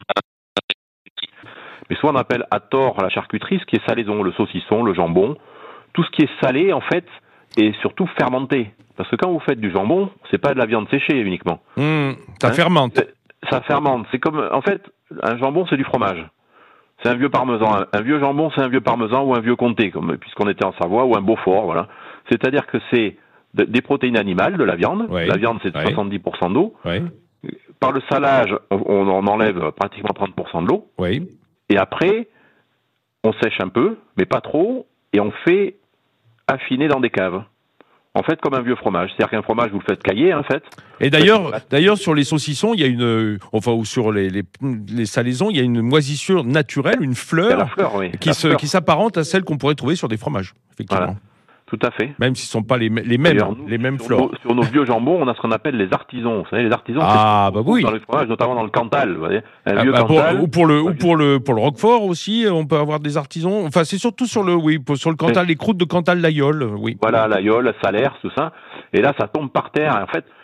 S9: Mais souvent, on appelle à tort la charcuterie ce qui est salaison, le saucisson, le jambon. Tout ce qui est salé, en fait, est surtout fermenté. Parce que quand vous faites du jambon, c'est pas de la viande séchée uniquement.
S3: Ça fermente.
S9: Ça fermente. C'est comme, en fait, un jambon, c'est du fromage. C'est un vieux parmesan. Un vieux jambon, c'est un vieux parmesan ou un vieux comté, puisqu'on était en Savoie, ou un Beaufort, voilà. C'est-à-dire que c'est des protéines animales, de la viande. Oui. La viande, c'est de 70% d'eau. Oui. Par le salage, on en enlève pratiquement 30% de l'eau.
S3: Oui.
S9: Et après, on sèche un peu, mais pas trop, et on fait affiner dans des caves. En fait, comme un vieux fromage. C'est-à-dire qu'un fromage, vous le faites cailler, en fait.
S3: Et d'ailleurs, sur les saucissons, il y a ou sur les salaisons, il y a une moisissure naturelle, une fleur,
S9: oui.
S3: qui s'apparente à celle qu'on pourrait trouver sur des fromages, effectivement.
S9: Voilà. Tout à fait.
S3: Même s'ils ne sont pas les mêmes fleurs.
S9: Sur nos vieux jambons, on a ce qu'on appelle les artisans. Vous savez, les artisans,
S3: oui.
S9: Dans les fromages, notamment dans le Cantal. Vous voyez,
S3: Cantal. Pour le Roquefort aussi, on peut avoir des artisans. Enfin, c'est surtout sur le Cantal, les croûtes de Cantal l'Aïol. Oui.
S9: Voilà, l'Aïol, Salers, tout ça. Et là, ça tombe par terre. Et en fait,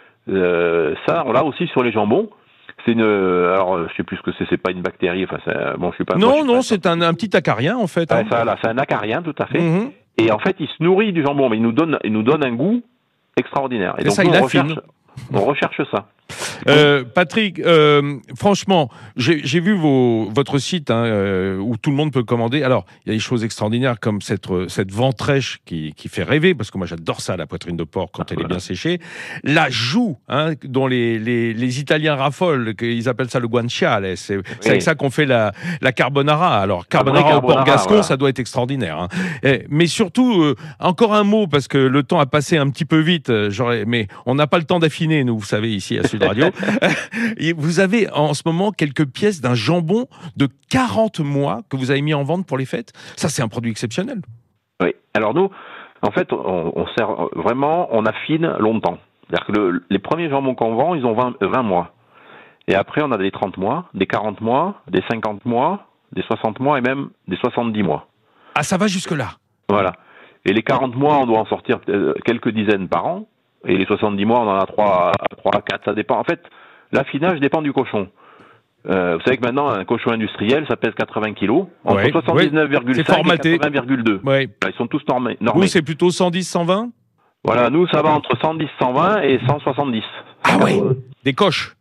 S9: ça, on l'a aussi sur les jambons. C'est alors je sais plus ce que c'est pas une bactérie. Enfin, je suis pas.
S3: Non, c'est un petit acarien en fait.
S9: Ouais, c'est un acarien, tout à fait. Mm-hmm. Et en fait, il se nourrit du jambon, mais il nous donne un goût extraordinaire. Et donc,
S3: ça,
S9: on recherche ça.
S3: Patrick, franchement, j'ai vu votre site où tout le monde peut commander. Alors, il y a des choses extraordinaires comme cette ventrèche qui fait rêver, parce que moi j'adore ça, la poitrine de porc quand elle est bien séchée. La joue, dont les Italiens raffolent, ils appellent ça le guanciale. C'est avec ça qu'on fait la carbonara. Alors, carbonara au porc gascon, voilà. Ça doit être extraordinaire. Mais surtout, encore un mot, parce que le temps a passé un petit peu vite, mais on n'a pas le temps d'affiner, nous, vous savez, ici à Sud Radio. Vous avez en ce moment quelques pièces d'un jambon de 40 mois que vous avez mis en vente pour les fêtes. Ça, c'est un produit exceptionnel.
S9: Oui. Alors nous, en fait, on sert vraiment, on affine longtemps. C'est-à-dire que les premiers jambons qu'on vend, ils ont 20 mois. Et après, on a des 30 mois, des 40 mois, des 50 mois, des 60 mois et même des 70 mois.
S3: Ah, ça va jusque-là.
S9: Voilà. Et les 40 mois, on doit en sortir quelques dizaines par an. Et les 70 mois, on en a 3 à 4, ça dépend. En fait, l'affinage dépend du cochon. Vous savez que maintenant, un cochon industriel, ça pèse 80 kilos, entre 79,5 et 80,2.
S3: Ouais.
S9: Ils sont tous normés.
S3: Vous, c'est plutôt 110, 120 ?
S9: Voilà, nous, ça va entre 110, 120 et 170.
S3: Ah oui, des coches.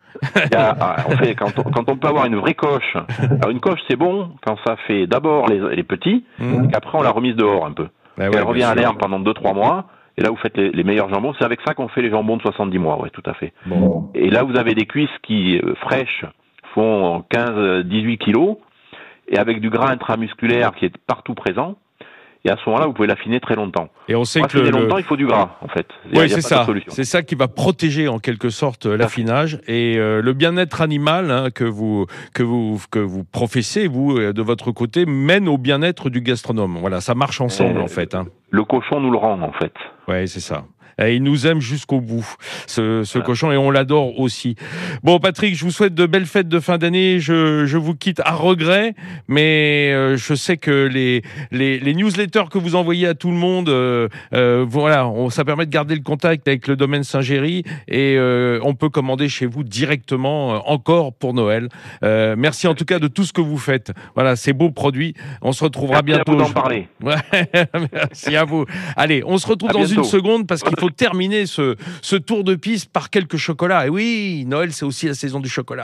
S9: Quand on peut avoir une vraie coche, alors une coche, c'est bon quand ça fait d'abord les petits, et qu'après, on la remise dehors un peu. Elle revient à l'herbe pendant 2-3 mois. Et là, vous faites les meilleurs jambons. C'est avec ça qu'on fait les jambons de 70 mois, oui, tout à fait. Bon. Et là, vous avez des cuisses qui, fraîches, font 15-18 kilos, et avec du gras intramusculaire qui est partout présent. Et à ce moment-là, vous pouvez l'affiner très longtemps.
S3: Et on sait
S9: longtemps, il faut du gras, en fait.
S3: Oui, c'est ça. C'est ça qui va protéger en quelque sorte l'affinage et le bien-être animal que vous professez, vous, de votre côté, mène au bien-être du gastronome. Voilà, ça marche ensemble, en fait.
S9: Le cochon nous le rend, en fait.
S3: Oui, c'est ça. Et il nous aime jusqu'au bout, ce cochon, et on l'adore aussi. Bon, Patrick, je vous souhaite de belles fêtes de fin d'année. Je vous quitte à regret, mais je sais que les newsletters que vous envoyez à tout le monde, ça permet de garder le contact avec le domaine Saint-Géry, et on peut commander chez vous directement encore pour Noël. Merci en tout cas de tout ce que vous faites. Voilà, ces beaux produits. On se retrouvera bientôt.
S9: Merci à vous d'en parler.
S3: Ouais, merci à vous. Allez, on se retrouve dans une seconde parce qu'il faut terminer ce tour de piste par quelques chocolats. Et oui, Noël, c'est aussi la saison du chocolat.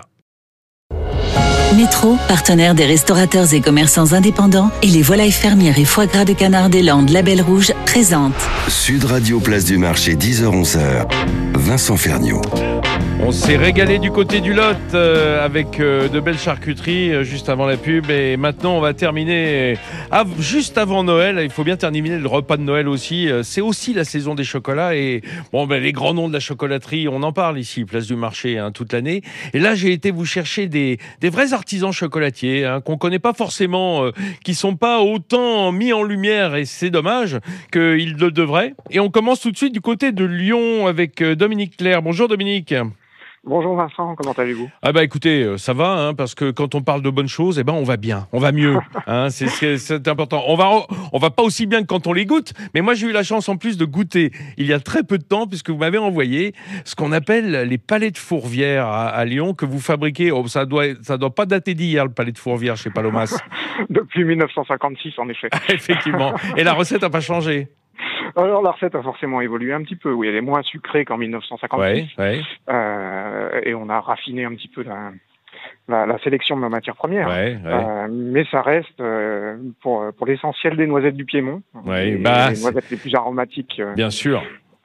S1: Métro, partenaire des restaurateurs et commerçants indépendants, et les volailles fermières et foie gras de canard des Landes Label Rouge présente
S2: Sud Radio, place du Marché, 10h-11h. Vincent Ferniaud.
S3: On s'est régalé du côté du Lot avec de belles charcuteries juste avant la pub. Et maintenant, on va terminer juste avant Noël. Il faut bien terminer le repas de Noël aussi. C'est aussi la saison des chocolats. Et bon, les grands noms de la chocolaterie, on en parle ici, place du marché, toute l'année. Et là, j'ai été vous chercher des vrais artisans chocolatiers qu'on ne connaît pas forcément, qui ne sont pas autant mis en lumière. Et c'est dommage qu'ils le devraient. Et on commence tout de suite du côté de Lyon avec Dominique Clerc. Bonjour Dominique.
S10: Bonjour Vincent, comment allez-vous ?
S3: Écoutez, ça va, parce que quand on parle de bonnes choses, on va bien, on va mieux. C'est important. On va pas aussi bien que quand on les goûte, mais moi j'ai eu la chance en plus de goûter il y a très peu de temps, puisque vous m'avez envoyé ce qu'on appelle les palais de Fourvière à Lyon, que vous fabriquez. Ça doit pas dater d'hier, le palais de Fourvière chez Palomas.
S10: Depuis 1956 en effet.
S3: Effectivement. Et la recette n'a pas changé.
S10: Alors la recette a forcément évolué un petit peu. Oui, elle est moins sucrée qu'en 1956.
S3: Ouais.
S10: Et on a raffiné un petit peu la sélection de nos matières premières.
S3: Ouais.
S10: Mais ça reste pour l'essentiel des noisettes du Piémont. Les noisettes les plus aromatiques.
S3: Bien sûr.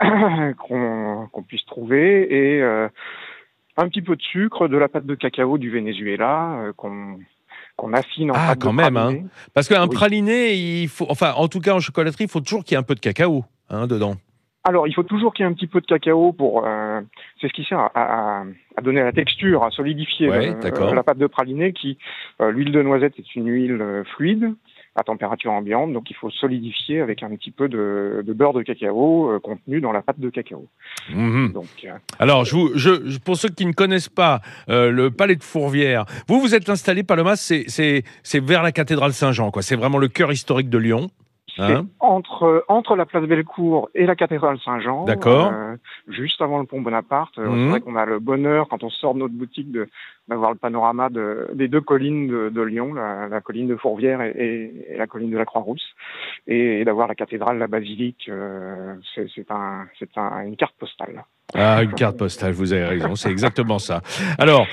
S10: qu'on puisse trouver et un petit peu de sucre, de la pâte de cacao du Venezuela qu'on affine en pâte de praliné.
S3: Parce qu'un praliné, il faut, en tout cas en chocolaterie, il faut toujours qu'il y ait un peu de cacao dedans.
S10: Alors, il faut toujours qu'il y ait un petit peu de cacao pour... c'est ce qui sert à donner la texture, à solidifier la pâte de praliné qui... l'huile de noisette est une huile fluide à température ambiante, donc il faut solidifier avec un petit peu de beurre de cacao contenu dans la pâte de cacao.
S3: Mmh. Donc, alors, pour ceux qui ne connaissent pas le palais de Fourvière, vous êtes installé, Palomas, c'est vers la cathédrale Saint-Jean, quoi. C'est vraiment le cœur historique de Lyon.
S10: C'est entre la place Bellecour et la cathédrale Saint-Jean.
S3: D'accord.
S10: Juste avant le pont Bonaparte. C'est vrai qu'on a le bonheur, quand on sort de notre boutique, d'avoir le panorama des deux collines de Lyon, la colline de Fourvière et la colline de la Croix-Rousse. Et d'avoir la cathédrale, la basilique, c'est une carte postale.
S3: Ah, une carte postale, vous avez raison, c'est exactement ça. Alors,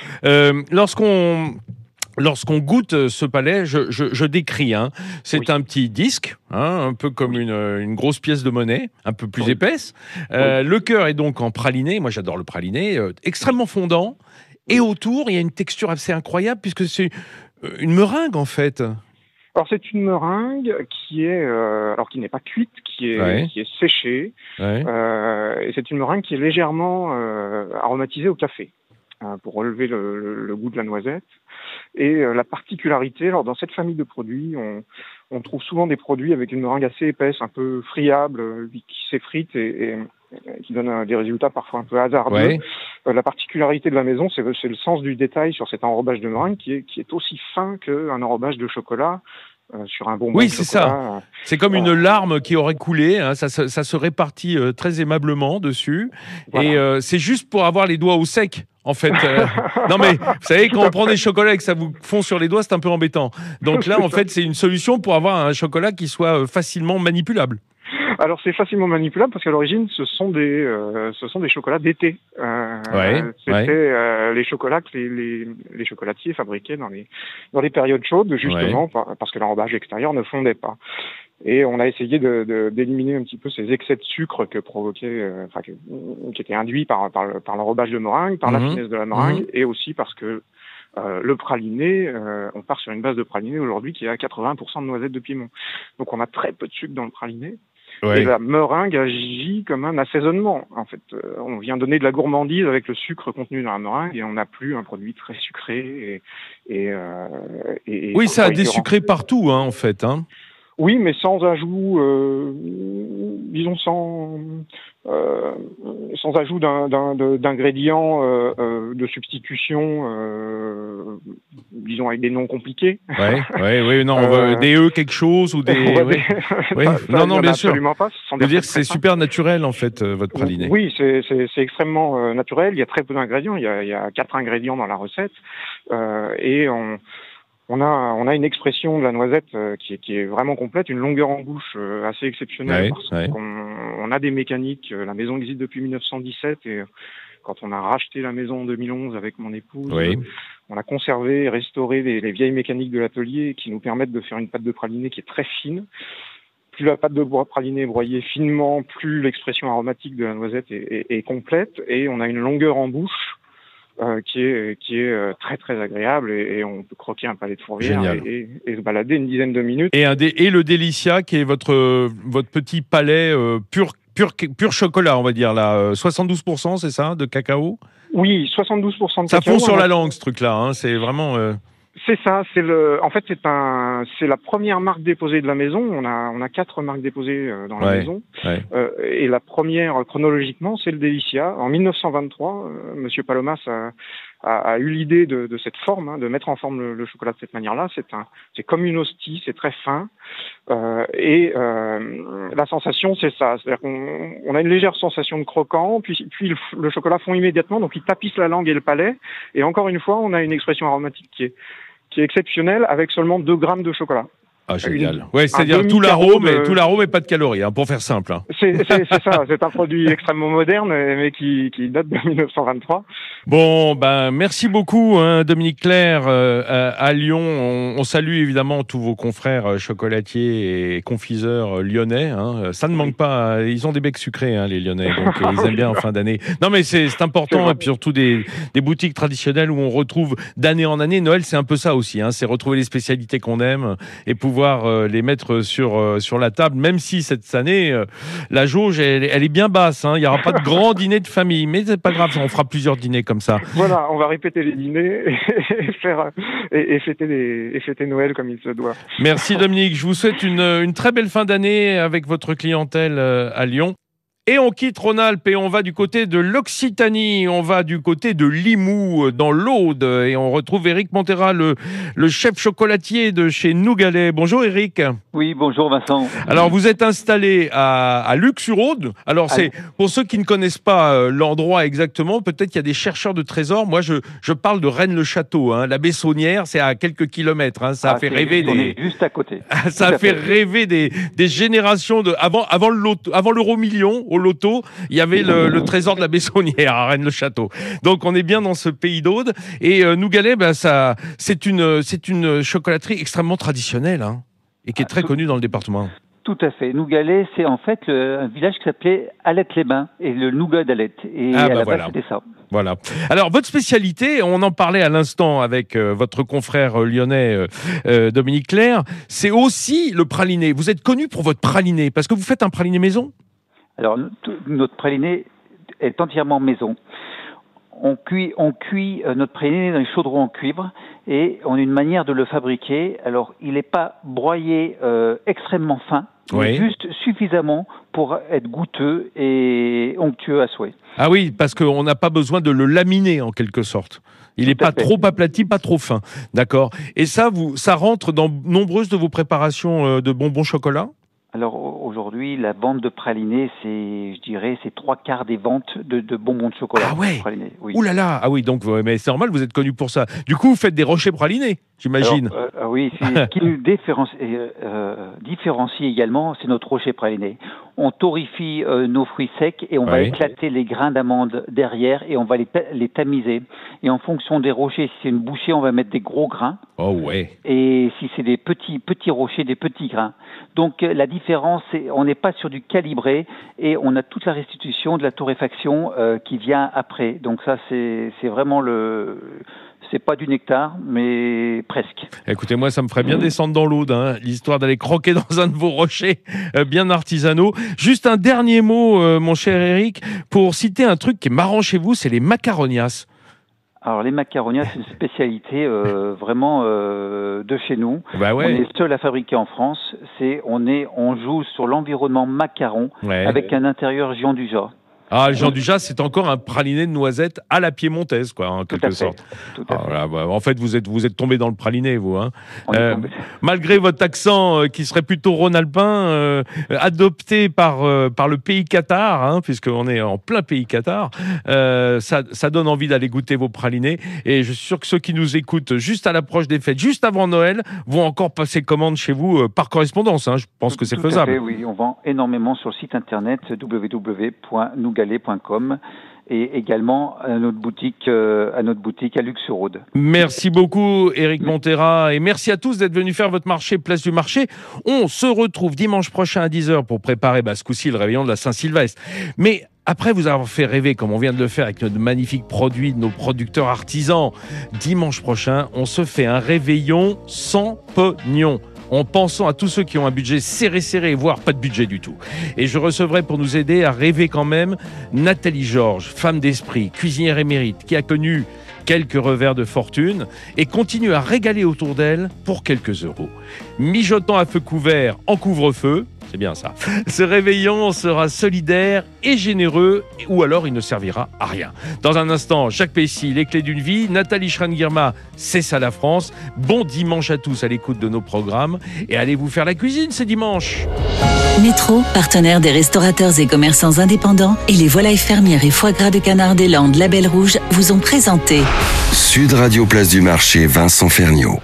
S3: Lorsqu'on goûte ce palais, je décris. C'est un petit disque, un peu comme une grosse pièce de monnaie, un peu plus épaisse. Le cœur est donc en praliné. Moi, j'adore le praliné, extrêmement fondant. Et autour, il y a une texture assez incroyable puisque c'est une meringue en fait.
S10: Alors c'est une meringue qui n'est pas cuite, qui est séchée. Et c'est une meringue qui est légèrement aromatisée au café. Pour relever le goût de la noisette. Et la particularité, alors dans cette famille de produits, on trouve souvent des produits avec une meringue assez épaisse, un peu friable, qui s'effrite et qui donne des résultats parfois un peu hasardeux. La particularité de la maison, c'est le sens du détail sur cet enrobage de meringue qui est aussi fin qu'un enrobage de chocolat. Sur un bonbon.
S3: Oui, c'est ça. C'est comme une larme qui aurait coulé. Ça se répartit très aimablement dessus. Voilà. Et c'est juste pour avoir les doigts au sec, en fait. Non, mais vous savez, quand on prend des chocolats et que ça vous fond sur les doigts, c'est un peu embêtant. Donc là, en fait, c'est une solution pour avoir un chocolat qui soit facilement manipulable.
S10: Alors c'est facilement manipulable parce qu'à l'origine ce sont des chocolats d'été. C'était les chocolats que les chocolatiers fabriquaient dans les périodes chaudes justement parce que l'enrobage extérieur ne fondait pas. Et on a essayé d'éliminer un petit peu ces excès de sucre que provoquait, qui étaient induits par l'enrobage de meringue, par la finesse de la meringue, et aussi parce que le praliné, on part sur une base de praliné aujourd'hui qui est à 80% de noisettes de Piémont. Donc on a très peu de sucre dans le praliné. Et la meringue agit comme un assaisonnement. En fait, on vient donner de la gourmandise avec le sucre contenu dans la meringue et on n'a plus un produit très sucré.
S3: Oui, ça a désucré partout, en fait.
S10: Oui, mais sans ajout, disons sans ajout d'ingrédients de substitution, disons avec des noms compliqués.
S3: Des quelque chose ou des. Non, bien sûr.
S10: Pas,
S3: je veux dire que c'est super naturel en fait votre praliné.
S10: Oui, c'est extrêmement naturel. Il y a très peu d'ingrédients. Il y a 4 ingrédients dans la recette et on a une expression de la noisette qui est vraiment complète, une longueur en bouche assez exceptionnelle. On a des mécaniques. La maison existe depuis 1917 et quand on a racheté la maison en 2011 avec mon épouse, on a conservé et restauré les vieilles mécaniques de l'atelier qui nous permettent de faire une pâte de praliné qui est très fine. Plus la pâte de praliné est broyée finement, plus l'expression aromatique de la noisette est complète et on a une longueur en bouche qui est très très agréable et on peut croquer un palais de fourvière et se balader une dizaine de minutes.
S3: Et le Delicia qui est votre petit palais pur chocolat, on va dire là, 72%, c'est ça, de cacao? Oui,
S10: 72% de cacao.
S3: Ça fond sur la langue ce truc-là, hein, c'est vraiment.
S10: C'est ça, en fait c'est la première marque déposée de la maison. On a 4 marques déposées dans la maison. Ouais. Et la première chronologiquement, c'est le Delicia. En 1923, Monsieur Palomas a eu l'idée de cette forme, hein, de mettre en forme le chocolat de cette manière-là. C'est comme une hostie, c'est très fin. La sensation, c'est ça. C'est-à-dire qu'on a une légère sensation de croquant, puis le chocolat fond immédiatement, donc il tapisse la langue et le palais. Et encore une fois, on a une expression aromatique qui est exceptionnelle avec seulement 2 grammes de chocolat.
S3: Ah, génial. Ouais, c'est-à-dire tout l'arôme et pas de calories, hein, pour faire simple. Hein.
S10: C'est ça, c'est un produit extrêmement moderne, mais qui date de 1923.
S3: Bon, merci beaucoup, hein, Dominique Clerc, à Lyon. On salue évidemment tous vos confrères chocolatiers et confiseurs lyonnais. Hein. Ça ne manque pas, ils ont des becs sucrés, hein, les Lyonnais, donc ils aiment bien en fin d'année. Non, mais c'est important, et puis surtout des boutiques traditionnelles où on retrouve d'année en année. Noël, c'est un peu ça aussi, hein, c'est retrouver les spécialités qu'on aime et pouvoir les mettre sur la table, même si cette année la jauge elle est bien basse, hein. Il n'y aura pas de grand dîner de famille, mais c'est pas grave, on fera plusieurs dîners comme ça.
S10: Voilà, on va répéter les dîners et fêter Noël comme il se doit.
S3: Merci Dominique, je vous souhaite une très belle fin d'année avec votre clientèle à Lyon. Et on quitte Rhône-Alpes et on va du côté de l'Occitanie, on va du côté de Limoux, dans l'Aude, et on retrouve Éric Montera, le chef chocolatier de chez Nougalet. Bonjour Éric.
S11: Oui, bonjour Vincent.
S3: Alors vous êtes installé à Luc-sur-Aude. Alors c'est pour ceux qui ne connaissent pas l'endroit exactement, peut-être qu'il y a des chercheurs de trésors. Moi je parle de Rennes-le-Château, hein. La Bessonnière, c'est à quelques kilomètres, hein. Ça a fait rêver
S11: on est juste à côté.
S3: Ça a fait rêver des générations avant l'euro million. Au loto, il y avait le trésor de la Bessonnière à Rennes-le-Château. Donc on est bien dans ce pays d'Aude. Et Nougalet, c'est une chocolaterie extrêmement traditionnelle, hein, et qui est très connue dans le département.
S11: Tout à fait. Nougalet, c'est en fait un village qui s'appelait Alette-les-Bains et le nougat d'Alette. Et à la base, c'était ça.
S3: Voilà. Alors, votre spécialité, on en parlait à l'instant avec votre confrère lyonnais Dominique Clerc, c'est aussi le praliné. Vous êtes connu pour votre praliné, parce que vous faites un praliné maison ?
S11: Alors, notre praliné est entièrement maison. On cuit notre praliné dans les chaudrons en cuivre et on a une manière de le fabriquer. Alors, il n'est pas broyé extrêmement fin, mais juste suffisamment pour être goûteux et onctueux à souhait.
S3: Ah oui, parce qu'on n'a pas besoin de le laminer en quelque sorte. Il n'est pas trop aplati, pas trop fin. D'accord. Et ça rentre dans nombreuses de vos préparations de bonbons chocolat ?
S11: Alors aujourd'hui, la vente de praliné, c'est 3/4 des ventes de bonbons de chocolat.
S3: Ah ouais.
S11: Praliné, oui.
S3: Ouh là là. Ah oui, donc mais c'est normal, vous êtes connu pour ça. Du coup, vous faites des rochers pralinés, j'imagine.
S11: Alors, oui, ce qui nous différencie également, c'est notre rocher praliné. On torréfie nos fruits secs et on va éclater les grains d'amandes derrière et on va les tamiser. Et en fonction des rochers, si c'est une bouchée, on va mettre des gros grains.
S3: Oh ouais.
S11: Et si c'est des petits rochers, des petits grains. Donc la différence, c'est on n'est pas sur du calibré et on a toute la restitution de la torréfaction qui vient après. Donc ça, c'est vraiment c'est pas du nectar, mais presque.
S3: Écoutez, moi, ça me ferait bien descendre dans l'Aude, hein, l'histoire d'aller croquer dans un de vos rochers bien artisanaux. Juste un dernier mot, mon cher Éric, pour citer un truc qui est marrant chez vous, c'est les macaronias.
S11: Alors les macaronias, c'est une spécialité vraiment de chez nous.
S3: Bah ouais.
S11: On est seul à fabriquer en France. On joue sur l'environnement macaron avec un intérieur Gianduja.
S3: Ah, Gianduja, c'est encore un praliné de noisettes à la piémontaise, quoi, en quelque sorte.
S11: Tout à fait.
S3: Là, en fait, vous êtes tombé dans le praliné, vous. Hein. Malgré votre accent qui serait plutôt rhône-alpin, adopté par le pays Qatar, hein, puisqu'on est en plein pays Qatar, ça donne envie d'aller goûter vos pralinés. Et je suis sûr que ceux qui nous écoutent juste à l'approche des fêtes, juste avant Noël, vont encore passer commande chez vous par correspondance. Hein. Je pense que c'est faisable.
S11: Tout à fait, oui. On vend énormément sur le site internet www.nougalet.com et également à notre boutique à Luc-sur-Aude.
S3: Merci beaucoup Éric Montera et merci à tous d'être venus faire votre marché Place du Marché. On se retrouve dimanche prochain à 10h pour préparer ce coup-ci le réveillon de la Saint-Sylvestre. Mais Après vous avoir fait rêver, comme on vient de le faire avec notre magnifique produit de nos producteurs artisans, dimanche prochain, on se fait un réveillon sans pognon, en pensant à tous ceux qui ont un budget serré, voire pas de budget du tout. Et je recevrai pour nous aider à rêver quand même Nathalie Georges, femme d'esprit, cuisinière émérite, qui a connu quelques revers de fortune et continue à régaler autour d'elle pour quelques euros. Mijotant à feu couvert en couvre-feu, c'est bien ça. Ce réveillon sera solidaire et généreux, ou alors il ne servira à rien. Dans un instant, Jacques Pessy, les clés d'une vie, Nathalie Schrein-Guirma, c'est ça la France. Bon dimanche à tous à l'écoute de nos programmes et allez vous faire la cuisine ce dimanche.
S1: Métro, partenaire des restaurateurs et commerçants indépendants, et les volailles fermières et foie gras de canard des Landes Label Rouge vous ont présenté
S2: Sud Radio Place du Marché, Vincent Ferniaud.